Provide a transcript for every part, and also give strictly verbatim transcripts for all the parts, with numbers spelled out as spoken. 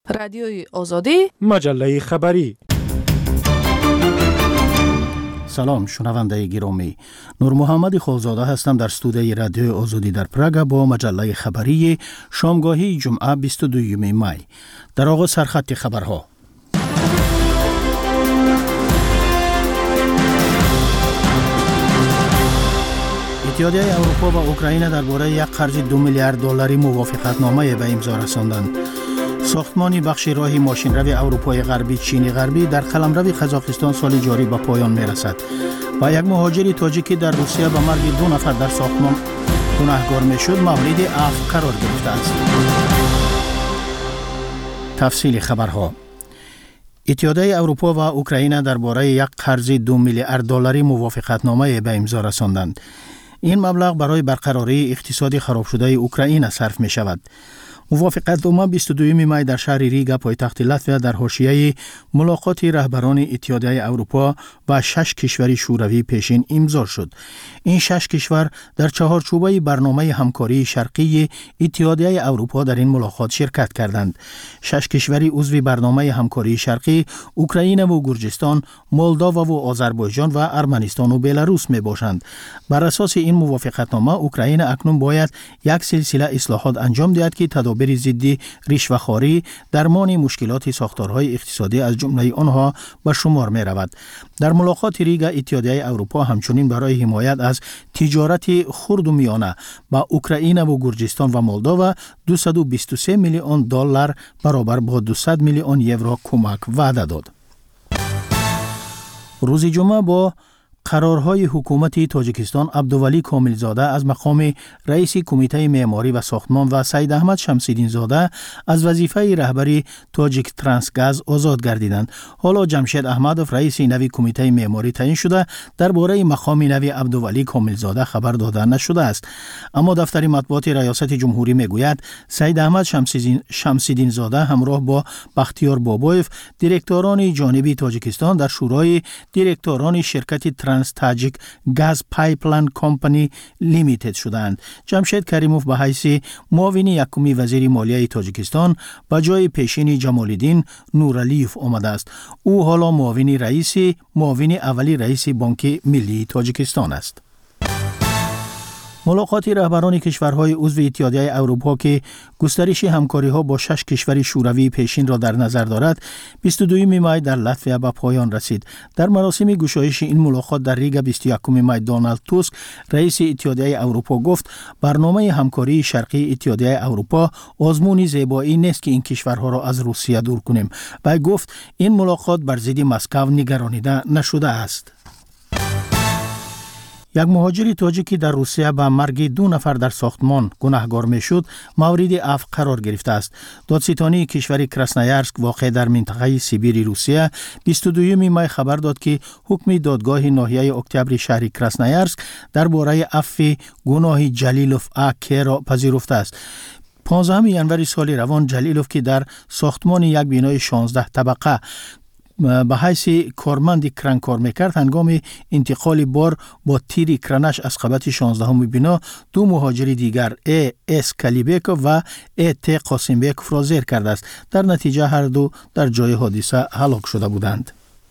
رادیوی آزادی، مجله خبری. سلام شنونده گرامی، نور محمد خالزاده هستم در استودیوی رادیوی آزادی در پراگ با مجله خبری شامگاهی جمعه بیست و دوم می. در آغاز سرخط خبرها. اتحادیه اروپا و اوکراین درباره یک قرض دو میلیارد دلاری موافقتنامه به امضا رساندند. ساختمان بخش راه ماشین‌روی اروپای غربی چینی غربی در قلمرو قزاقستان سال جاری به پایان می‌رسد و یک مهاجر تاجیکی در روسیه به مرگ دو نفر در ساختمان گناهکار می‌شد مورد عفو قرار گرفته است. تفصیل خبرها. اتحادیه اروپا و اوکراین درباره یک قرض دو میلیارد دلاری موافقتنامه به امضا رساندند. این مبلغ برای برقراری اقتصادی خراب شده اوکراین صرف می‌شود. موافقتنامه بیست و دوم می در شهر ریگا پایتخت لاتویا در حاشیه ملاقات رهبران اتحادیه اروپا و شش کشور شوروی پیشین امضا شد. این شش کشور در چهارچوبه برنامه همکاری شرقی اتحادیه اروپا در این ملاقات شرکت کردند. شش کشور عضو برنامه همکاری شرقی اوکراین و گرجستان، مولداوا و آذربایجان و ارمنستان و بلاروس می باشند. بر اساس این موافقتنامه اوکراین اکنون باید یک سلسله اصلاحات انجام دهد که تدابیر ضد رشوه‌خواری، درمان مشکلات ساختارهای اقتصادی از جمله آنها به شمار می رود. در ملاقات ریگا اتحادیه اروپا همچنین برای حمایت از تجارت خرد و میانه با اوکراین و گرجستان و مولداوا دویست و بیست و سه میلیون دلار برابر با دویست میلیون یورو کمک وعده داد. روز جمعه با قرارهای حکومت تاجیکستان عبدولی کاملزاده از مقام رئیس کمیته معماری و ساختمان و سید احمد شمس‌الدین زاده از وظیفه رهبری تاجیک ترانسگاز آزاد گردیدند. حالا جمشید احمدوف رئیس نوی کمیته معماری تعیین شده. درباره مقام نوی عبدولی کاملزاده خبر داده نشده است، اما دفتر مطبوعات ریاست جمهوری میگوید سید احمد شمس‌الدین زاده همراه با بختیار بابایف دیرکتوران جانبی تاجیکستان در شورای دیرکتوران شرکت ترانس تاجیک گاز پایپلاین کمپانی لیمیتد شدند. جمشید کریموف به حیث معاون یکمی وزیر مالیه تاجیکستان به جای پیشین جمال‌الدین نورالیوف آمده است. او حالا معاون رئیس معاون اولی رئیس بانک ملی تاجیکستان است. ملاقات رهبران کشورهای عضو اتحادیه اروپا که گسترش همکاری‌ها با شش کشور شوروی پیشین را در نظر دارد بیست و دوم می در لاتویا به پایان رسید. در مراسم گشایش این ملاقات در ریگا بیست و یکم می دونالد توسک رئیس اتحادیه اروپا گفت برنامه همکاری شرقی اتحادیه اروپا آزمون زیبایی نیست که این کشورها را از روسیه دور کنیم و گفت این ملاقات بر ضد مسکو نگرانیده نشده است. یک مهاجر تاجیکی در روسیه به مرگ دو نفر در ساختمان گناهکار میشد مورد عفو قرار گرفته است. دادستانی کشور کراسنایارسک واقع در منطقه سیبیر روسیه بیست و دوم می خبر داد که حکم دادگاه ناحیه اکتبر شهر کراسنایارسک درباره عفو گناه جلیلوف آکه را پذیرفته است. پانزدهم ژانویه سال روان جلیلوف که در ساختمان یک بنای شانزده طبقه به حیث کارمند کران کار میکرد هنگام انتقال بار با تیر کرانش از قبت شانزدهم بنا دو مهاجر دیگر ای اس کلیبیکوف و ای تی قاسمبیکوف را زیر کرده است. در نتیجه هر دو در جای حادثه هلاک شده بودند.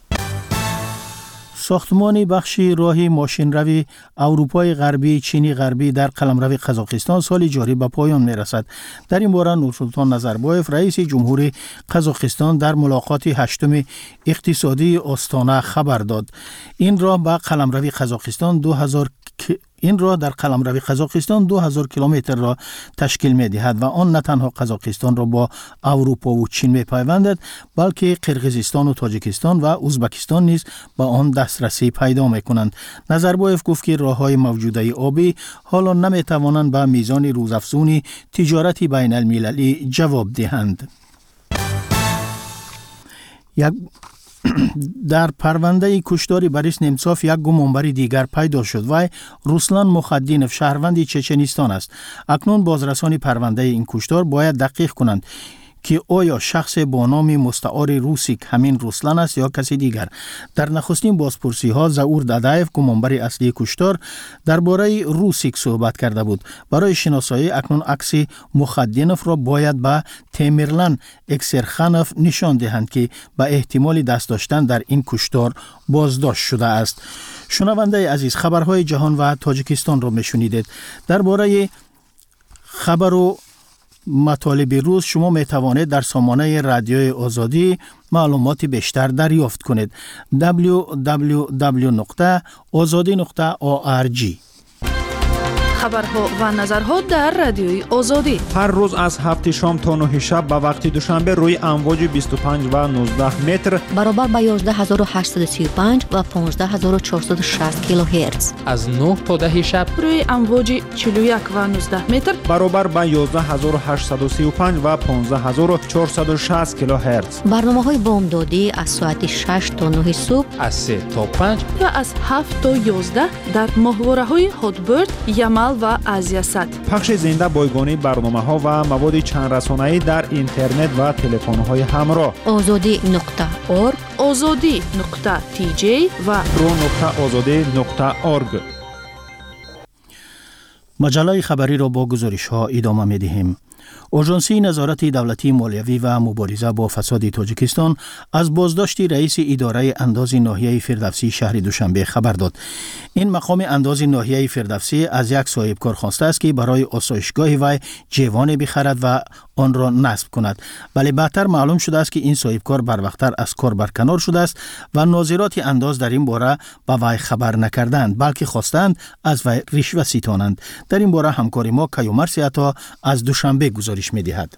ساختمان بخش راه ماشین‌روی اروپای غربی چینی غربی در قلمرو قزاقستان سال جاری به پایان می‌رسد. در این باره نورسلطان نظربایف رئیس جمهوری قزاقستان در ملاقات هشتم اقتصادی آستانه خبر داد. این راه به قلمرو قزاقستان دو هزار این راه در قلمرو قزاقستان دو هزار کیلومتر را تشکیل می دهد و آن نه تنها قزاقستان را با اروپا و چین می پیوندد بلکه قرقیزستان و تاجیکستان و ازبکستان نیز با آن دسترسی پیدا می کنند. نظربایف گفت که راه‌های موجوده آبی حالا نمی توانند به میزان روزافزون تجارت بین المللی جواب دهند. یک در پرونده کشتار بوریس نمسوف یک گمانبر دیگر پیدا شد و روسلان مخدینف شهروند چچنستان است. اکنون بازرسان پرونده این کشتار باید دقیق کنند که آیا شخص با نام مستعار روسیک همین روسلان است یا کسی دیگر. در نخستین بازپرسی ها زاور دادایف گمانبر اصلی کشتار درباره روسیک صحبت کرده بود. برای شناسایی اکنون عکس مخدینوف را باید به تیمرلان اکسرخانوف نشان دهند که به احتمال دست داشتن در این کشتار بازداشت شده است. شنونده عزیز، خبرهای جهان و تاجیکستان را میشنیدید. درباره خبر و مطالب روز شما می توانید در سامانه رادیوی آزادی معلومات بیشتر دریافت کنید. دبلیو دبلیو دبلیو نقطه آزادی نقطه او آر جی. خبرها و نظرها در رادیوی آزادی هر روز از هفت شام تا نه شب به وقت دوشنبه روی امواج بیست و پنج و نوزده متر برابر با یازده هزار و هشتصد و سی و پنج و پانزده هزار و چهارصد و شصت کیلوهرتز از نه تا ده شب روی امواج چهل و یک و نوزده متر برابر با یازده هزار و هشتصد و سی و پنج و پانزده هزار و چهارصد و شصت کیلوهرتز. برنامه‌های بامدادی از ساعت شش تا نه صبح، از سه تا پنج و از هفت تا یازده در ماهواره‌های هاتبرد، یمل و آزیاست. پخش زنده بایگانی برنامه‌ها و مواد چند رسانه‌ای در اینترنت و تلفن‌های همراه. آزادی نقطه اورگ، آزادی نقطه تی جی و رو نقطه آزادی نقطه اورگ. مجله خبری را با گزارش‌ها ادامه می‌دهیم. آژانسی نظارت دولتی مالیوی و مبارزه با فساد تاجیکستان از بازداشت رئیس اداره انداز ناحیه فردوسی شهر دوشنبه خبر داد. این مقام انداز ناحیه فردوسی از یک صاحبکار خواسته است که برای آسایشگاه وی جوان بخرد و آن را نصب کند، ولی بعدتر معلوم شده است که این صاحبکار بروقتر از کار برکنار شده است و ناظرات انداز در این باره به وی خبر نکردند، بلکه خواستند از وی رشوه ستانند. در این باره همکار ما کیومر سیاتا از دوشنبه گزارش می‌دهد.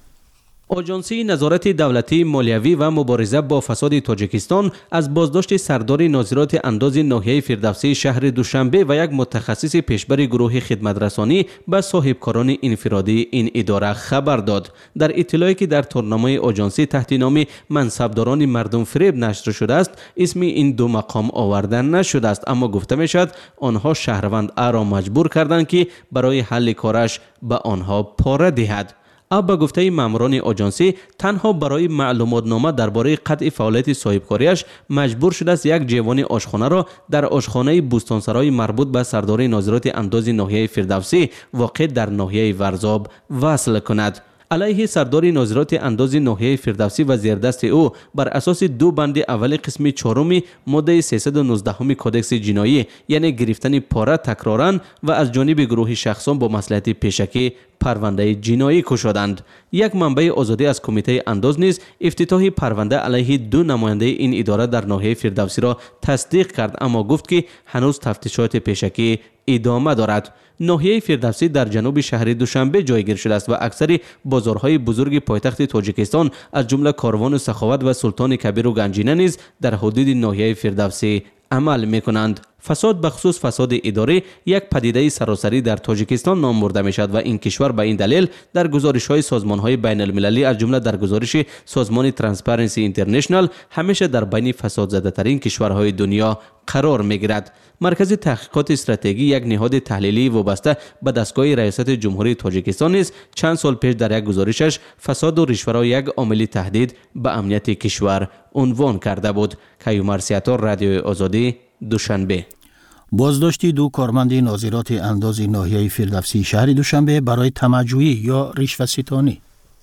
آژانسی نظارت دولتی مالیوی و مبارزه با فساد تاجیکستان از بازداشت سردار ناظرات انداز ناحیه فردوسی شهر دوشنبه و یک متخصص پیشبر گروه خدمت رسانی به صاحبکاران انفرادی این اداره خبر داد. در اطلاعی که در تورنمای آژانسی تحت نام منصبداران مردم فریب نشر شده است، اسم این دو مقام آورده نشده است، اما گفته می شود آنها شهروند را مجبور کردند که برای حل کارش به آنها پاره دهد. با گفته ماموران آژانسی تنها برای معلومات نامه درباره قطع فعالیت صاحبکاریش مجبور شده است یک جوان آشخانه را در آشخانه بوستانسرای مربوط به سردار ناظرات انداز ناحیه فردوسی واقع در ناحیه ورزاب وصل کند. علیه سردار ناظرات انداز ناحیه فردوسی و زیردست او بر اساس دو بند اول قسم چهارم ماده سیصد و نوزده کدکس جنایی یعنی گرفتن پاره تکرارا و از جانب گروه شخصان با مصلحت پیشکی پرونده جنایی گشودند. یک منبع آزادی از کمیته انداز نیز افتتاح پرونده علیه دو نماینده این اداره در ناحیه فردوسی را تصدیق کرد، اما گفت که هنوز تفتیشات پیشکی ادامه دارد. ناحیه فردوسی در جنوب شهر دوشنبه جایگیر شده است و اکثر بازارهای بزرگ پایتخت تاجیکستان از جمله کاروان سخاوت و سلطان کبیر و گنجینه نیز در حدود ناحیه فردوسی عمل می کنند. فساد به خصوص فساد اداری یک پدیده سراسری در تاجیکستان نام برده می شود و این کشور به این دلیل در گزارش های سازمان های بین المللی از جمله در گزارش سازمان ترانسپرنسی اینترنشنال همیشه در بین فساد زده ترین کشورهای دنیا قرار می گیرد. مرکز تحقیقات استراتژی یک نهاد تحلیلی وابسته به دستگاه ریاست جمهوری تاجیکستان نیز چند سال پیش در یک گزارشش فساد و رشوه را یک عامل تهدید به امنیت کشور عنوان کرده بود. کیومر سیاتا، رادیو آزادی، دوشنبه. بازداشت دو کارمند ناظرات انداز ناحیه فردوسی شهر دوشنبه برای طمع‌جویی یا رشوه ستانی.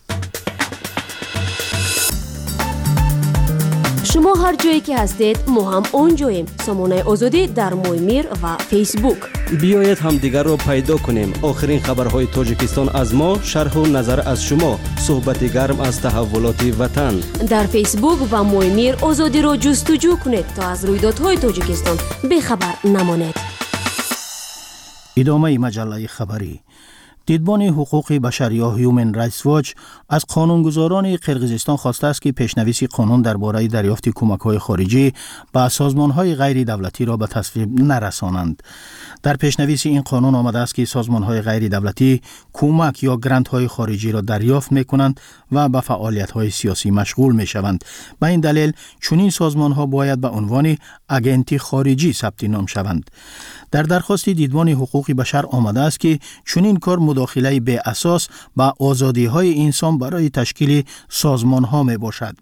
شما هر جایی که هستید ما هم اونجاییم. سامانه آزادی در مویمیر و فیسبوک. بیایید هم دیگر رو پیدا کنیم. آخرین خبرهای تاجیکستان از ما، شرح و نظر از شما، صحبت گرم از تحولات وطن. در فیسبوک و مویمیر آزادی رو جستجو کنید تا از رویدادهای تاجیکستان بخبر نمانید. ادامه مجله خبری. دیدبان حقوق بشر یا هیومن رایتس واچ از قانونگذاران قرقیزستان خواسته است که پیشنویس قانون درباره دریافت کمک‌های خارجی به سازمان‌های غیر دولتی را به تصویب نرسانند. در پیشنویس این قانون آمده است که سازمان‌های غیر دولتی کمک یا گرانت‌های خارجی را دریافت می‌کنند و به فعالیت‌های سیاسی مشغول می‌شوند. به این دلیل چنین سازمان‌ها باید به عنوان اگنتی خارجی ثبت نام شوند. در درخواست دیدبان حقوق بشر آمده است که چنین کار مداخله به اساس با آزادی‌های انسان برای تشکیل سازمان‌ها میباشد.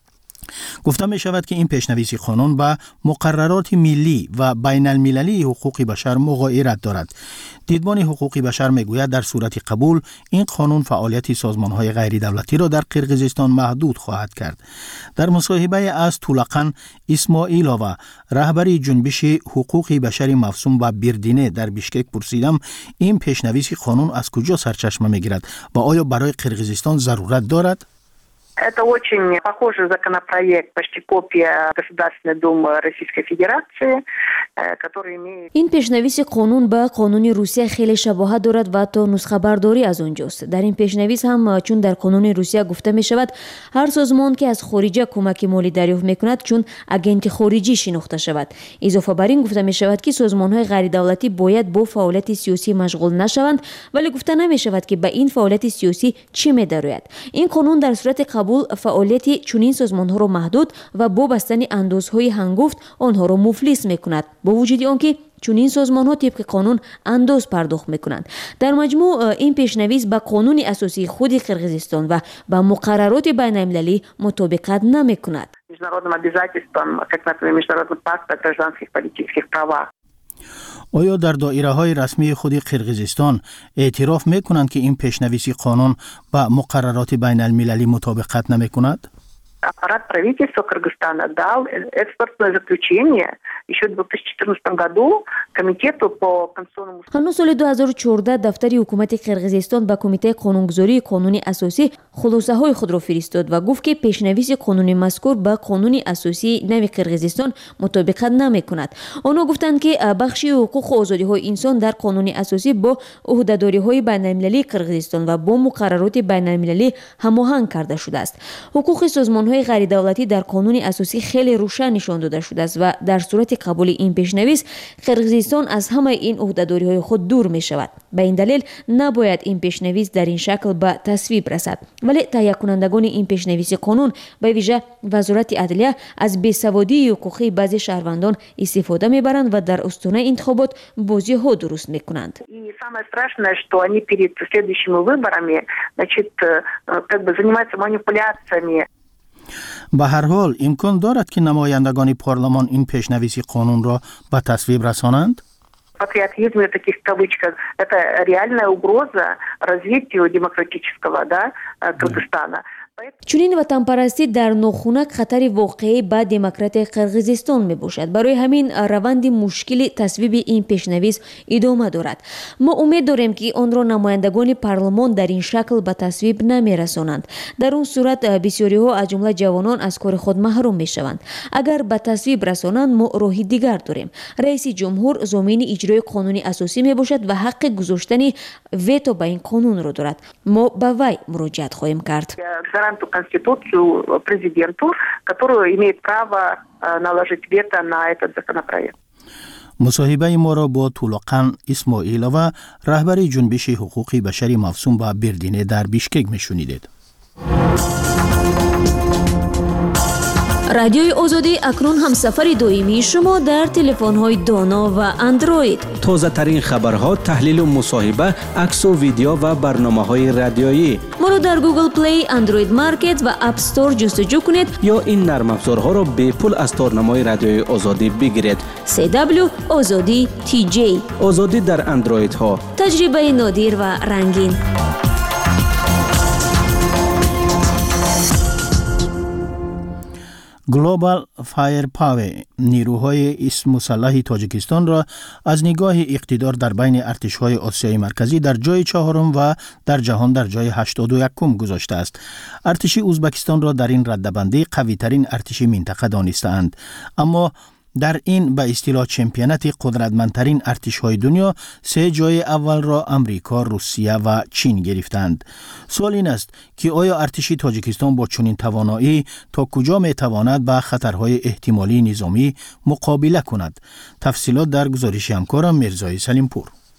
گفته می شود که این پیشنویس قانون با مقررات ملی و بین المللی حقوق بشر مغایرت دارد. دیدبان حقوق بشر می گوید در صورت قبول این قانون فعالیت سازمان های غیر دولتی را در قرقیزستان محدود خواهد کرد. در مصاحبه از طولقان اسماعیلووا رهبر جنبش حقوق بشر مفصوم و بیردینه در بیشکک پرسیدم این پیشنویس قانون از کجا سرچشمه می گیرد و آیا برای قرقیزستان ضرورت دارد؟ Это очень похожий законопроект, почти копия Государственной Думы Российской Федерации, который имеет... این پیشنویس قانون به قانون روسیه خیلی شباهت دارد و تا نسخه برداری از اونجاست. در این پیشنویس هم چون در قانون روسیه گفته می شود هر سازمان که از خارجه کمک مالی دریافت می کند چون اگنت خارجی شناخته شود. اضافه بر این گفته می شود که سازمان های غیر دولتی باید با فعالیت سیاسی مشغول نشوند، ولی گفته نمی شود که به این فعالیت سیاسی چی می درآید. این قانون در صورت قبول فعالیت چنین سازمان‌ها را محدود و با بستن اندازهای هنگفت آنها را مفلس می‌کند، با وجود آنکه چنین سازمان‌ها طبق قانون انداز پرداخت می‌کنند. در مجموع این پیشنویس با قانون اساسی خود قرقیزستان و با مقررات بین‌المللی مطابقت نمی‌کند. Международным обязательствам, как, например, Международный пакт о гражданских и политических правах. آیا در دایره های رسمی خود قرقیزستان اعتراف میکنند که این پیشنویس قانون با مقررات بین المللی مطابقت نمی کند؟ Аппарат правительства Кыргызстана дал экспертное заключение еще в две тысячи четырнадцатом году комитету по конституционному... قانون سال دو هزار و چهارده دفتر حکومت قرقیزستان به کمیته قانونگذاری قانون اساسی خلاصه های خود را فرستاد و گفت که پیشنویس قانون مذکور با قانون اساسی نو قرقیزستان مطابقت نمی کند. آنها گفتند که بخشی حقوق و آزادی های انسان در قانون اساسی با عهده‌داری های بین المللی قرقیزستان و با مقررات بین المللی هماهنگ کرده شده است. حقوق سازمان های غیر دولتی در قانون اساسی خیلی روشن نشان داده شده است و در صورت قبول این پیشنویس قرقیزستان از همه این عهده‌داری های خود دور می شود. به این دلیل نباید این پیشنویس در این شکل به تصویب رسد. ولی تهیه کنندگان این پیشنویس قانون به ویژه وزارت عدلیه از بیسوادی حقوقی بعضی شهروندان استفاده میبرند و در استانه انتخابات بازی ها درست میکنند. И самое страшное, что они перед следующими выборами, значит, как бы занимаются манипуляциями. به هر حال امکان دارد که نمایندگان پارلمان این پیشنویس قانون را به تصویب رسانند؟ Патриотизм в таких кавычках – это реальная угроза развитию демократического, да, Кыргызстана. چنین وطن پرستی در ناخونک خطر واقعی به دموکرات قرقیزستان می باشد. برای همین روند مشکل تصویب این پیشنویس ادامه دارد. ما امید داریم که آن را نمایندگان پارلمان در این شکل به تصویب نمی رسانند. در اون صورت بسیاری ها از جمله جوانان از کار خود محروم می شوند. اگر به تصویب رسانند ما راهی دیگر داریم. رئیس جمهور ضامن اجرای قانون اساسی می باشد و حق گذاشتن ویتو به این قانون را دارد. ما به وی مراجعت خواهیم کرد. Конституцию президенту, который имеет право наложить вето на этот законопроект. مصاحبه ما را با طولقان اسماعیلووا رهبر جنبش حقوق بشری مفصوم به بیردینه در بیشکک میشنیدید. رادیوی آزادی اکنون همسفر دائمی شما در تلفن‌های دانا و اندروید. تازه ترین خبرها، تحلیل و مصاحبه، عکس و ویدیو و برنامه‌های رادیویی. ما را در گوگل پلی، اندروید مارکت و اپ استور جستجو کنید یا این نرم افزارها را به پول از تارنمای رادیوی آزادی بگیرید. سی دبلیو آزادی تی جی. آزادی در اندروید ها. تجربه نادر و رنگین. گلوبال فایر پاور نیروهای مسلح تاجیکستان را از نگاه اقتدار در بین ارتش‌های آسیای مرکزی در جای چهارم و در جهان در جای هشتاد و یکم گذاشته است. ارتش ازبکستان را در این رده‌بندی قوی‌ترین ارتش منطقه دانسته‌اند، اما در این به اصطلاح چمپیونات قدرتمندترین ارتش‌های دنیا سه جای اول را امریکا، روسیه و چین گرفتند. سوال این است که آیا ارتش تاجیکستان با چنین توانایی تا کجا می‌تواند با خطرهای احتمالی نظامی مقابله کند؟ تفصیلات در گزارش همکارم مرزای سلیمپور.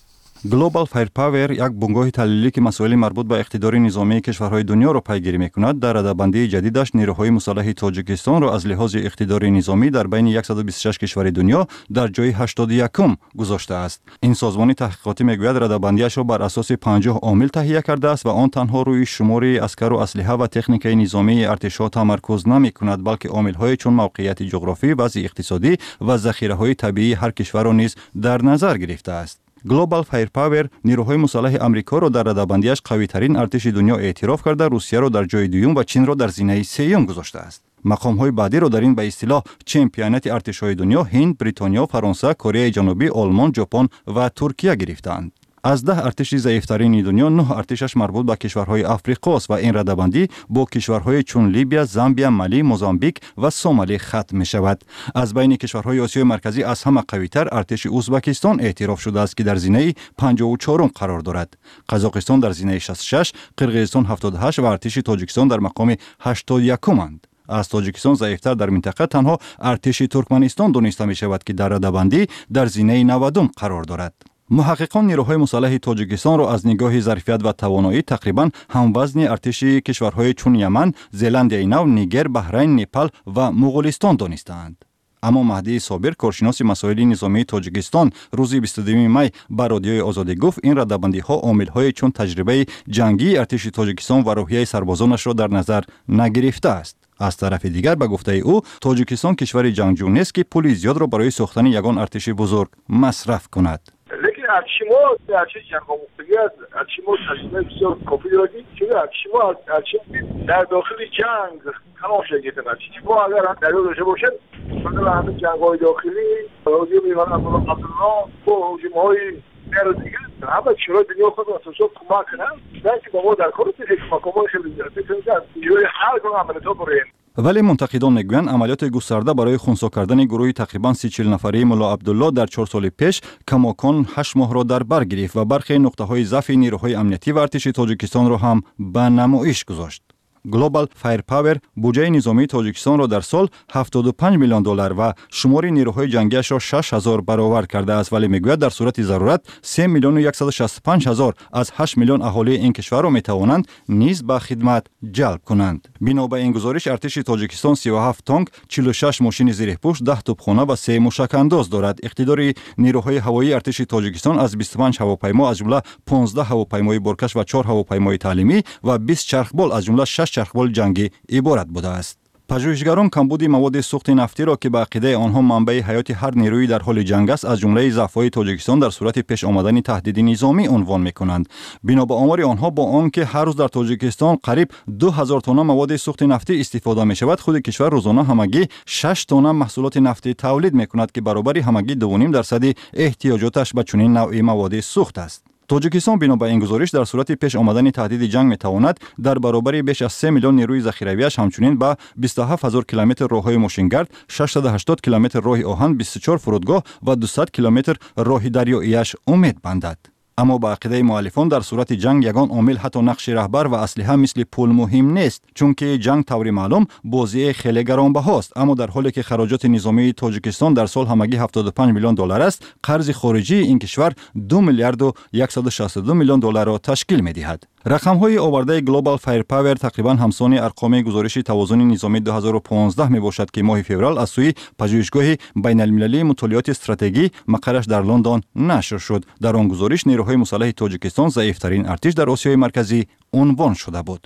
Global Firepower یک بنگاه تحلیلی که مسائل مربوط به اقتدار نظامی کشورهای دنیا را پیگیری می‌کند، در رده‌بندی جدیدش نیروهای مسلح تاجیکستان را از لحاظ اقتدار نظامی در بین صد و بیست و شش کشور دنیا در جای هشتاد و یکم گذاشته است. این سازمان تحقیقاتی میگوید رده‌بندیش را بر اساس پنجاه عامل تهیه کرده است و آن تنها روی شمار عسکر و اسلحه و تکنیک نظامی ارتش‌ها تمرکز نمی‌کند، بلکه عامل‌های چون موقعیت جغرافی، وضع اقتصادی و ذخیره‌های طبیعی هر کشور را نیز در نظر گرفته است. گلوبال فایرپاور نیروهای مسلح آمریکا را در رده‌بندیش قوی‌ترین ارتش دنیا اعتراف کرده، روسیه را در جای دوم و چین را در زینه سوم گذاشته است. مقام‌های بعدی را در این به اصطلاح چمپیونات ارتش‌های دنیا هند، بریتانیا، فرانسه، کره جنوبی، آلمان، ژاپن و ترکیه گرفتند. از ده ارتش ضعیف‌ترین دنیا، نه ارتشش مربوط به کشورهای آفریقا است و این رده‌بندی با کشورهای چون لیبیا، زامبیا، مالی، موزامبیک و سومالی ختم می‌شود. از بین کشورهای آسیای مرکزی از همه قوی‌تر ارتش ازبکستان اعتراف شده است که در زینه پنجاه و چهارم قرار دارد. قزاقستان در زینه شصت و شش، قرقیزستان هفتاد و هشت و ارتش تاجیکستان در مقام هشتاد و یک اند. از تاجیکستان ضعیف‌تر در منطقه تنها ارتش ترکمنستان دانسته می‌شود که در رده‌بندی در زینه نود قرار دارد. محققان نیروهای مسلح تاجیکستان را از نگاه ظرفیت و توانایی تقریباً هموزن ارتش کشورهای چون یمن، زلندیای نو، نیگر، بحرین، نپال و مغولستان دانستند. اما مهدی صابر، کارشناس مسائل نظامی تاجیکستان، روز بیست و دوم می به رادیوی آزادی گفت این رده‌بندی‌ها عامل‌های چون تجربه جنگی ارتش تاجیکستان و روحیه سربازانش را در نظر نگرفته است. از طرف دیگر به گفته او تاجیکستان کشور جنگجو نیست که پول زیاد را برای ساختن یگان ارتش بزرگ مصرف کند. لیکن ارتش ما ارتش جنگ‌آموختگی است. ارتش ما تجربه بسیار کافی داریم. چون ارتش ما ارتش در داخل جنگ تمام شده ارتش ما اگر در داشته باشد مثلا همین جنگ‌های داخلی راضی می‌شوند عبدالله با هجوم‌های در دیگه همه چیزهای دنیا خود اساسا کمک کنند. بلکه با ما در کار تیک مکان‌های خیلی زیاد می‌تونید جوری هر گونه عملیات برین. ولی منتقدان میگویند عملیات گسترده برای خنثی کردن گروه تقریباً سی و چهار نفره ملا عبدالله در چهار سال پیش کماکان هشت ماه را در بر گرفت و برخی نقطه‌های ضعف نیروهای امنیتی و ارتش تاجیکستان را هم به نمایش گذاشت. گلوبال فایرپاور بودجه نظامی تاجیکستان را در سال هفتاد و پنج میلیون دلار و شمار نیروهای جنگیش را شش هزار برابر کرده است، ولی میگوید در صورت ضرورت سه میلیون و صد و شصت و پنج هزار از هشت میلیون اهالی این کشور را میتوانند نیز به خدمت جلب کنند. بنا به این گزارش ارتش تاجیکستان سی و هفت تانک، چهل و شش ماشین زیرپوش، ده توپخانه و سه موشک انداز دارد. اقتدار نیروهای هوایی ارتش تاجیکستان از بیست و پنج هواپیما از جمله پانزده هواپیمای بارکش و چهار هواپیمای تعلیمی و بیست چرخبال از جمله شش چرخبال جنگی عبارت بوده است. پژوهشگران کمبود مواد سوخت نفتی را که به عقیده آنها منبع حیات هر نیروی در حال جنگ است از جمله ضعف‌های تاجیکستان در صورت پیش آمدن تهدید نظامی عنوان می‌کنند. بنا به آمار آنها با آنکه هر روز در تاجیکستان قریب دو هزار تن مواد سوخت نفتی استفاده می‌شود، خود کشور روزانه همگی شش تن محصولات نفتی تولید می‌کند که برابر همگی دو و نیم درصد احتیاجاتش به چنین نوع مواد سوخت است. تاجیکستان بنا به این گزارش در صورت پیش آمدن تهدید جنگ میتواند در برابر بیش از سه میلیون نیروی ذخیرویش همچنین به بیست و هفت هزار کیلومتر راههای ماشینگرد، ششصد و هشتاد کیلومتر راه آهن، بیست و چهار فرودگاه و دویست کیلومتر راه دریاییش امید بندد. اما با عقیده مؤلفان در صورت جنگ یگان عامل حتی نقش رهبر و اسلحه مثل پول مهم نیست، چون که جنگ طوری معلوم بازی خیلی گرانبهاست. اما در حالی که خراجات نظامی تاجیکستان در سال همگی هفتاد و پنج میلیون دلار است، قرض خارجی این کشور دو میلیارد و صد و شصت و دو میلیون دلار را تشکیل می‌دهد. رقم‌های آورده گلوبال فایرپاور تقریباً همسان ارقام گزارش توازن نظامی دو هزار و پانزده میباشد که ماه فوریه از سوی پژوهشگاه بین‌المللی مطالعات استراتژی مقرش در لندن نشر شد. در آن گزارش نیروهای مسلح تاجیکستان ضعیف‌ترین ارتش در آسیای مرکزی عنوان شده بود.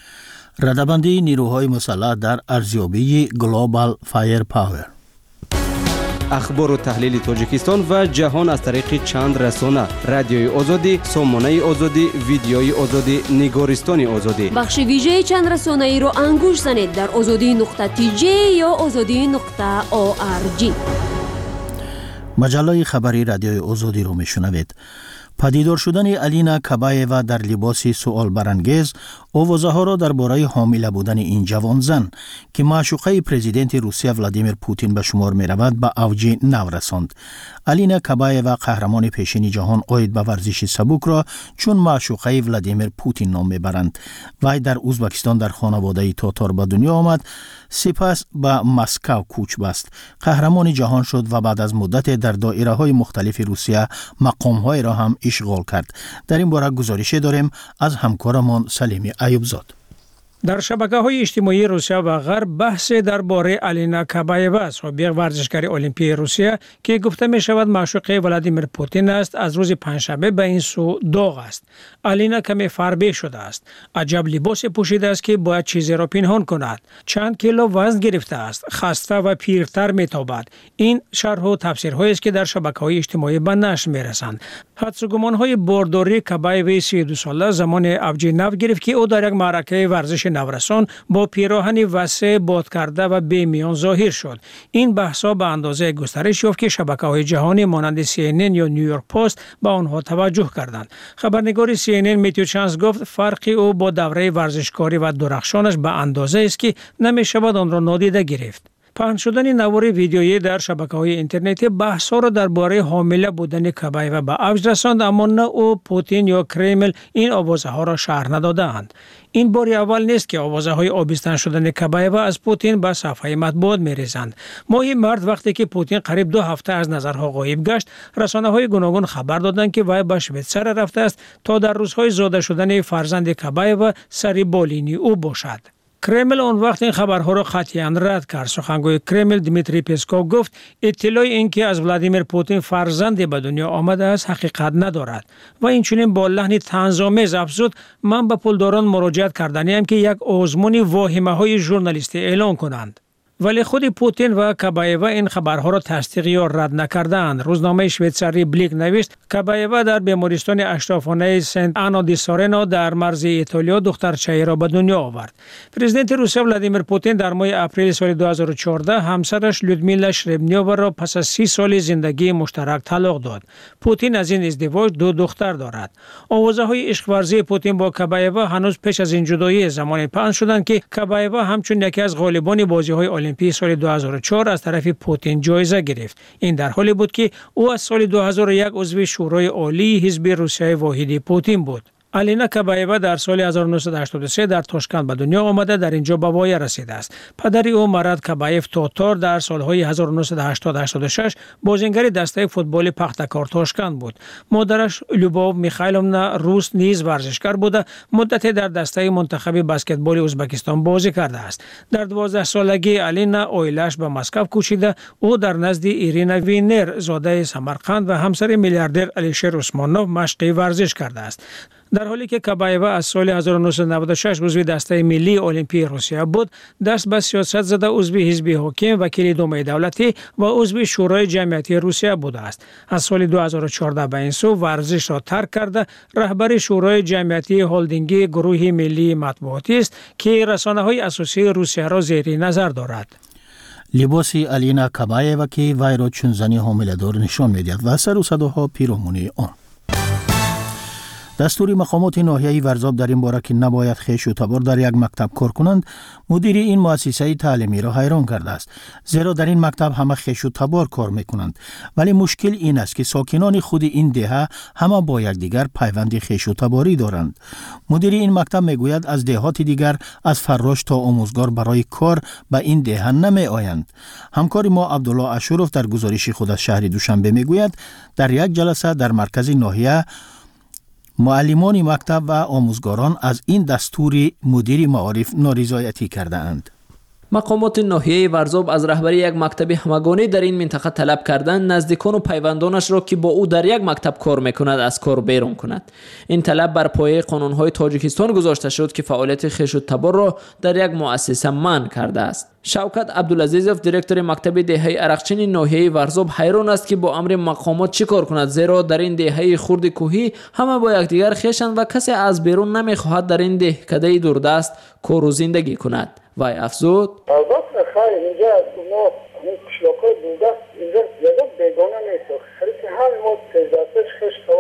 رده‌بندی نیروهای مسلح در ارزیابی گلوبال فایرپاور. اخبار و تحلیل تاجیکستان و جهان از طریق چند رسانه: رادیوی آزادی، سامانه آزادی، ویدیوی آزادی، نگارستان آزادی. بخش ویژه چند رسانه ای را انگوش زنید در آزادی نقطه تی جی یا آزادی نقطه او آر جی. مجله خبری رادیوی آزادی رو میشنوید. پدیدار شدن الینا کبایوا در لباس سوال برانگیز آوازه‌ها را درباره حامله بودن این جوان زن که معشوقه پرزیدنت روسیه ولادیمیر پوتین به شمار می‌رود به اوج نو رساند. الینا کابایوا قهرمان پیشین جهان عاید به ورزش سبک را چون معشوقه ولادیمیر پوتین نام میبرند. وی در ازبکستان در خانواده تاتار به دنیا آمد، سپس به مسکو کوچ بست. قهرمان جهان شد و بعد از مدت در دایره‌های مختلف روسیه مقام‌های را هم اشغال کرد. در این باره گزارش داریم از همکارمان سلیمی ایوبزاد. در شبکه‌های اجتماعی روسیه و غرب بحث درباره الینا کابایوا، سابق ورزشکار المپیک روسیه که گفته می شود معشوقه ولادیمیر پوتین است، از روز پنجشنبه به این سو داغ است. الینا کمی فربه شده است. عجب لباس پوشیده است که باید چیزی را پنهان کند. چند کیلو وزن گرفته است. خسته و پیرتر می‌تابد. این شرح و تفسیرهایی است که در شبکه‌های اجتماعی به نشر می‌رسند. حدس و گمان‌های بارداری کابایوی سی و دو ساله زمان اوج نو گرفت که او در یک معرکه ورزش نورسان با پیراهن وسیع باد کرده و بی میان ظاهر شد. این بحث‌ها به اندازه گسترش یافت که شبکه‌های جهانی مانند سی ان ان یا نیویورک پست به آنها توجه کردند. خبرنگار سی ان ان میتیو چانس گفت فرقی او با دوره ورزشکاری و درخشانش به اندازه است که نمی‌شود آن را نادیده گرفت. پخش شدن نوار ویدیویی در شبکه‌های اینترنتی بحث‌ها را درباره حامله بودن کابایوا به اوج رساند، اما نه او پوتین یا کرمل این آوازه‌ها را شرح ندادند. این بار اول نیست که آوازه‌های آبستن شدن کابایوا از پوتین به صفحه مطبوعات می‌ریزند. ماه مارس وقتی که پوتین قریب دو هفته از نظرها غایب گشت، رسانه‌های گوناگون خبر دادند که وی به شویتزار رفته است تا در روزهای زاده شدن فرزند کابایوا سری بالینی او باشد. کرمل آن وقت این خبرها را قطعاً رد کرد. سخنگوی کرمل دیمیتری پسکوف گفت اطلاع اینکه از ولادیمیر پوتین فرزندی به دنیا آمده است حقیقت ندارد و این چنین با لحنی طنزآمیز افزود من به پولداران مراجعت کردنیم که یک آزمون واهمه‌های ژورنالیستی اعلان کنند. ولی خود پوتین و کابایوا این خبرها را تصدیق یا رد نکردند. روزنامه شویتزاری بلیک نوشت کابایوا در بیمارستان اشرافانه سنت آنا دی سورنو در مرز ایتالیا دخترچه‌ای را به دنیا آورد. پرزیدنت روسیه ولادیمیر پوتین در ماه اپریل سال دو هزار و چهارده همسرش لودمیلا شربنیووا را پس از سی سال زندگی مشترک طلاق داد. پوتین از این ازدواج دو دختر دارد. آوازه‌های عشق ورزی پوتین با کابایوا هنوز پیش از این جدایی زمانی پخش شدند که کابایوا همچون یکی از غالبان بازی‌های المپیک سال دو هزار و چهار از طرف پوتین جایزه گرفت. این در حالی بود که او از سال دو هزار و یک عضو شورای عالی حزب روسیه واحدی پوتین بود. الینا کابایوا در سال هزار و نهصد و هشتاد و سه در تاشکند به دنیا آمده، در اینجا به وای رسیده است. پدر او مراد کابایف تاتار در سالهای هزار و نهصد و هشتاد و هشتاد و شش بازیگر دسته فوتبال پختکار تاشکند بود. مادرش لوباو میخایلونا روس نیز ورزشکار بوده، مدتی در دسته منتخب بسکتبال ازبکستان بازی کرده است. در دوازده سالگی الینا اویلش به مسکو کوچیده. او در نزد ایرینا وینر زاده سمرقند و همسر میلیاردر الیشر عثمانوف مشق ورزش کرده است. در حالی که کابایوا از سال هزار و نهصد و نود و شش عضو دسته ملی المپیک روسیه بود، دست به سیاست زده عضو حزب حاکم، وکیل دومه دولتی و عضو شورای جمعیتی روسیه بوده است. از سال دو هزار و چهارده به این سو ورزش را ترک کرده رهبر شورای جمعیتی هلدینگ گروه ملی مطبوعاتی است که رسانه‌های اساسی روسیه را زیر نظر دارد. لباس الینا کابایوا که وی را چون زنی حامله‌دار نشان می‌دهد و سر و صداها پیرامون آن. دستور مقامات ناحیه ورزاب در این باره که نباید خویش و تبار در یک مکتب کار کنند، مدیر این مؤسسه تعلیمی را حیران کرده است. زیرا در این مکتب همه خویش و تبار کار میکنند، ولی مشکل این است که ساکنان خود این دهه همه با یکدیگر پیوند خویش و تباری دارند. مدیر این مکتب میگوید از دهات دیگر از فراش تا آموزگار برای کار به این دهه نمی آیند. همکار ما عبدالله اشورف در گزارش خود از شهر دوشنبه میگوید در یک جلسه در مرکز ناحیه معلمان مکتب و آموزگاران از این دستور مدیر معارف نارضایتی کرده اند. مقامات ناحیه ورزاب از رهبری یک مکتب همگانی در این منطقه طلب کردند نزدیکان و پیوندانش را که با او در یک مکتب کار میکند از کار بیرون کند. این طلب بر پایه قانونهای تاجیکستان گذاشته شد که فعالیت خویش و تبار را در یک مؤسسه منع کرده است. شوکت عبدالعزیزوف دیرکتور مکتب دهه ارقچین ناحیه ورزاب حیران است که با امر مقامات چی کار کند، زیرا در این دهه خرد کوهی همه با یکدیگر خویشند و کسی از بیرون نمیخواهد در این دهکده دوردست کار و زندگی کند. وی افزود البته خیر اینجا ما این قشلاقای دوردست اینجا زیاده بیگانه نیست، خیلی که هر ما تجدستش خوش توانیم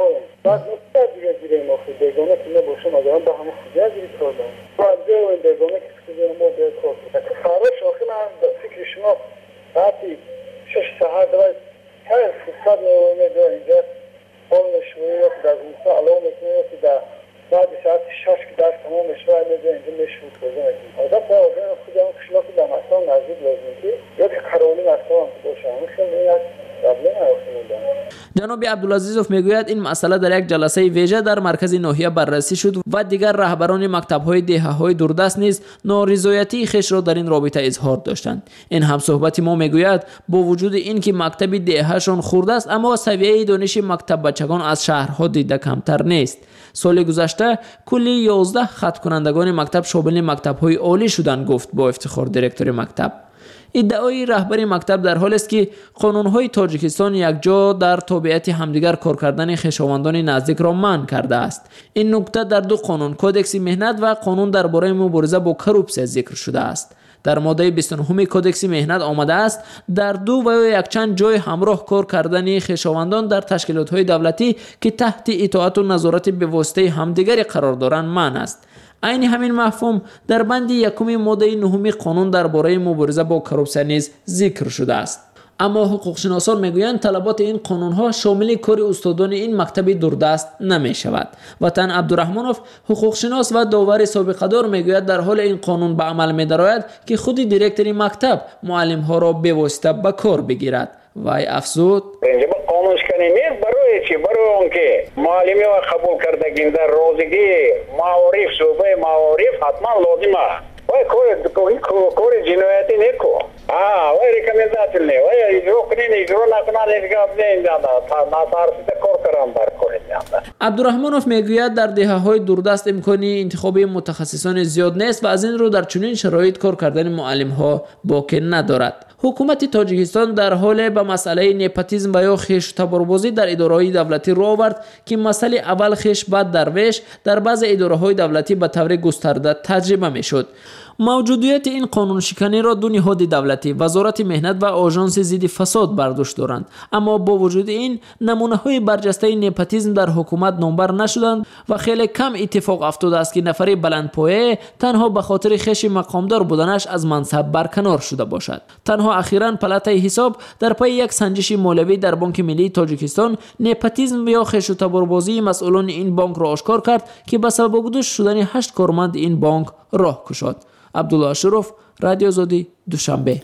بعد مستعد دیگه دیگه ما خود بیگانه که نباشه مادرم به همه خودی دیگه کار دارم بعد دیگه بیگانه که خودی ما باید کار دارم که فرش آخی من فکر شما بعدی شش ساعت دوید هر فرصت نویمه دو اینجا حال نشوری یا که در زمسته علاقه میکنه یا که در بعد ساعت شش که درس تمام نشوری میده اینجا نشوری بازه میکنه آدم تا آدم خودی هم کشلاکی در مستان نزدیک لازم که یا که قرالی مستان باشه همه خیلی این یک پرابلم هست. جناب عبدالعزیزوف میگوید این مسئله در یک جلسه ویژه در مرکز ناحیه بررسی شد و دیگر رهبران مکتب‌های دهه‌های دوردست نیز نارضایتی خویش را در این رابطه اظهار داشتند. این هم صحبت ما میگوید با وجود اینکه مکتب دهه‌شان خرد است اما سویه دانش مکتب بچگان از شهرها دیده کمتر نیست. سال گذشته کلی یازده خط کنندگان مکتب شامل مکتب‌های عالی شدند، گفت با افتخار دیرکتور مکتب. ادعای رهبر مکتب در حال است که قانون‌های تاجیکستان یک جا در تابعیت همدیگر کار کردن خویشاوندان نزدیک را منع کرده است. این نکته در دو قانون، کودکس مهنت و قانون درباره مبارزه با کروپسیا ذکر شده است. در ماده بیست و نه کودکس مهنت آمده است در دو و یک چند جای همراه کار کردن خویشاوندان در تشکیلات‌های دولتی که تحت اطاعت و نظارت به واسطه همدیگر قرار دارند منع است. عین همین مفهوم در بند یکم ماده نهم قانون درباره مبارزه با کروپسیا نیز ذکر شده است. اما حقوق شناسان میگویند طلبات این قانون‌ها شامل کار استادان این مکتب دوردست نمی شود. وطن عبدالرحمنوف حقوق شناس و داور سابقه دار میگوید در حال این قانون به عمل می درآید که خود دیرکتور مکتب معلم ها را به واسطه به کار بگیرد. وای افزود قانونش کنی نیست برای چی؟ برای اون که معلمی ها قبول کردگین در روزگی معارف صوبه معارف حتما لازمه وای کوری کوری جنایتی نیکو آه وای ریکامندات نه وای اجرا کنین اجرا نکنن اجرا بدین تا ناتارسیت کار کردن بر کنین. عبدالرحمنوف میگوید در دهه‌های دوردست امکانی انتخابی متخصصان زیاد نیست و از این رو در چنین شرایط کار کردن معلم‌ها باکی ندارد. حکومت تاجیکستان در حال به مسئله نپاتیسم و یا خویش تباربازی در اداره‌های دولتی رو آورد که مسئله اول خویش بعد درویش در بعض اداره‌های دولتی به طور گسترده تجربه می‌شد. موجودیت این قانون شکنی را دو نهاد دولتی وزارت مهنت و آژانس ضد فساد برداشت دارند، اما با وجود این نمونه‌های برجسته نپاتیسم در حکومت نامبر نشدند و خیلی کم اتفاق افتاده است که نفری بلندپایه تنها به خاطر خویش مقامدار بودنش از منصب برکنار شده باشد. تنها اخیراً پلاته حساب در پای یک سنجش مالیوی در بانک ملی تاجیکستان نپاتیسم یا خویش تباربازی مسئولان این بانک را آشکار کرد که به سبب گذشت شدن هشت کارمند این بانک راه گشاد. عبدالله اشرف، رادیو آزادی، دوشنبه.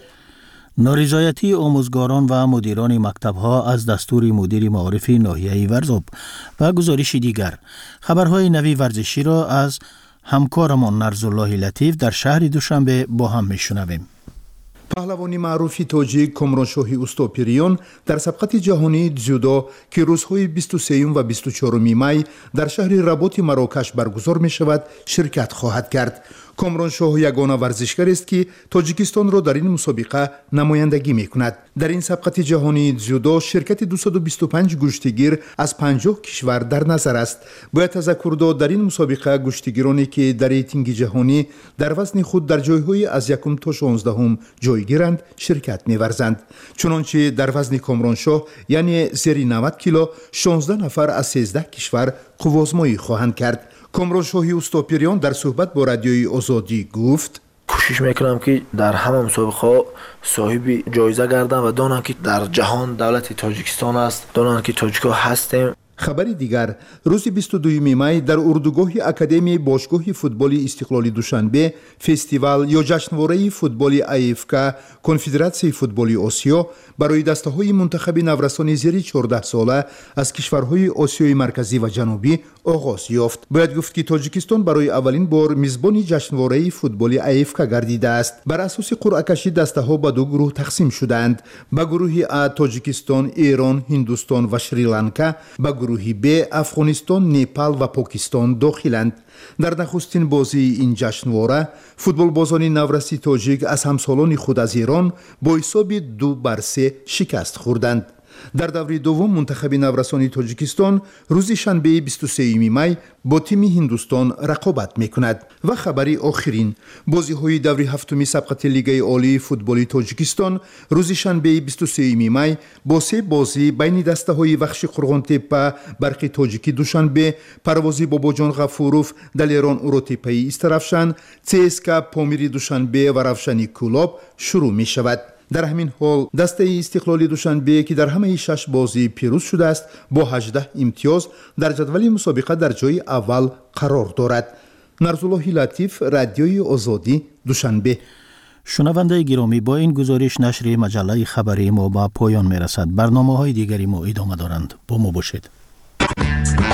نارضایتی آموزگاران و مدیران مکتب‌ها از دستور مدیر معارف ناحیه ورزاب و گزارش دیگر. خبرهای نوی ورزشی را از همکارمان نرزالله لطیف در شهر دوشنبه با هم میشنویم. پهلوانی معروفی تاجیک کامرانشاهی اوستاپیریون در سبقت جهانی дзюдо که روزهای بیست و سه و بیست و چهار می در شهر رباط مراکش برگزار می شود شرکت خواهد کرد. کامرانشاه یگانه ورزشکار است که تاجیکستان را در این مسابقه نمایندگی می کند. در این سبقت جهانی дзюдо شرکت دویست و بیست و پنج گشتگیر از پنجاه کشور در نظر است. باید تذکر داد در این مسابقه گشتگیرانی که در ریتینگ جهانی در وزن خود در جایهای از یکم تا شانزدهم جای گیرند شرکت می‌ورزند. چنانچه در وزن کامرانشاه یعنی زیر نود کیلو شانزده نفر از سیزده کشور قوازمایی خواهند کرد. کامرانشاهی اوستاپیریون در صحبت با رادیوی آزادی گفت: کوشش میکنم که در همه مسابقه صاحب جایزه گردم و دانم که در جهان دولت تاجیکستان است، دانم که تاجیک‌ها هستیم. خبری دیگر، روز بیست و دو می در اردوگاه اکادمی باشگاه فوتبال استقلال دوشنبه فستیوال یا جشنواره فوتبال ای اف کی کنفدراسیون فوتبال آسیا برای دسته‌های منتخب نورسان زیر چهارده ساله از کشورهای آسیای مرکزی و جنوبی آغاز یافت. باید گفت که تاجیکستان برای اولین بار میزبان جشنواره فوتبال ای اف کی گردیده است. بر اساس قرعه کشی دسته‌ها به دو گروه تقسیم شدند. به گروه ا تاجیکستان، ایران، هندوستان و شریلانکا، به گروه ب افغانستان، نپال و پاکستان داخلند. در نخستین بازی این جشنواره فوتبال بازان نورسی تاجیک از همسالان خود از ایران با حساب دو بر سه شکست خوردند. در دوره دوم منتخب نورسانی تاجیکستان روز شنبه بیست و سوم می با تیم هندوستان رقابت میکند. و خبری آخرین، بازی های دوره هفتم سبقت لیگ عالی فوتبال تاجیکستان روز شنبه بیست و سوم می با سه بازی بین دسته های وخش قرغان تپه برق تاجیکی دوشنبه، پروازی باباجان غفوروف دلیران اوروتپه استرافشن، سی اس کے پامیری دوشنبه و روشنی کولاب شروع می شود. در همین حال دسته استقلالی دوشنبه که در همه شش بازی پیروز شده است با هجده امتیاز در جدول مسابقه در جای اول قرار دارد. نرزالله لطیف، رادیوی آزادی، دوشنبه. شنونده گرامی، با این گزارش نشر مجله خبری ما با پایان می رسد. برنامه های دیگری ما ادامه دارند. با ما باشید.